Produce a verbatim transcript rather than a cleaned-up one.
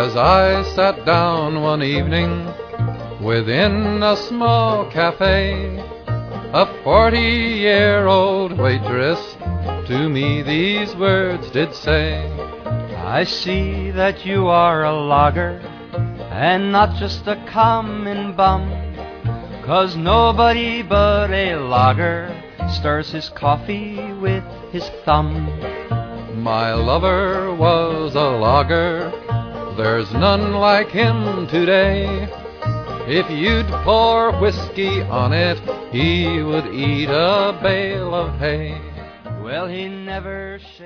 As I sat down one evening within a small cafe, a forty-year-old waitress to me these words did say. I see that you are a logger, and not just a common bum, 'cause nobody but a logger stirs his coffee with his thumb. My lover was a logger, there's none like him today. If you'd pour whiskey on it, he would eat a bale of hay. Well, he never shaved.